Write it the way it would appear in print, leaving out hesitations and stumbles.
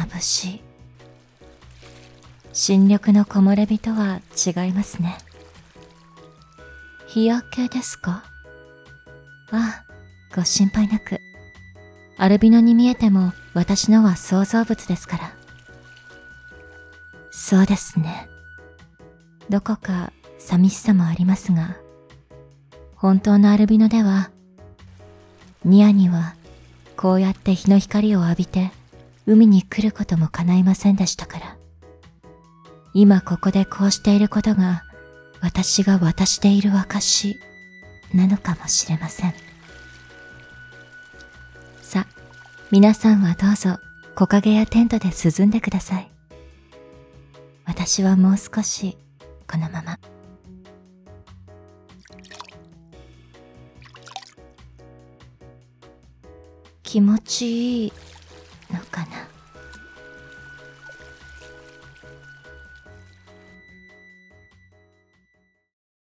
眩しい。新緑の木漏れ日とは違いますね。日焼けですか？ああ、ご心配なく。アルビノに見えても私のは創造物ですから。そうですね。どこか寂しさもありますが、本当のアルビノでは、ニアにはこうやって日の光を浴びて海に来ることも叶いませんでしたから。今ここでこうしていることが私が私でいる証なのかもしれません。さ、皆さんはどうぞ木陰やテントで涼んでください。私はもう少しこのまま。気持ちいい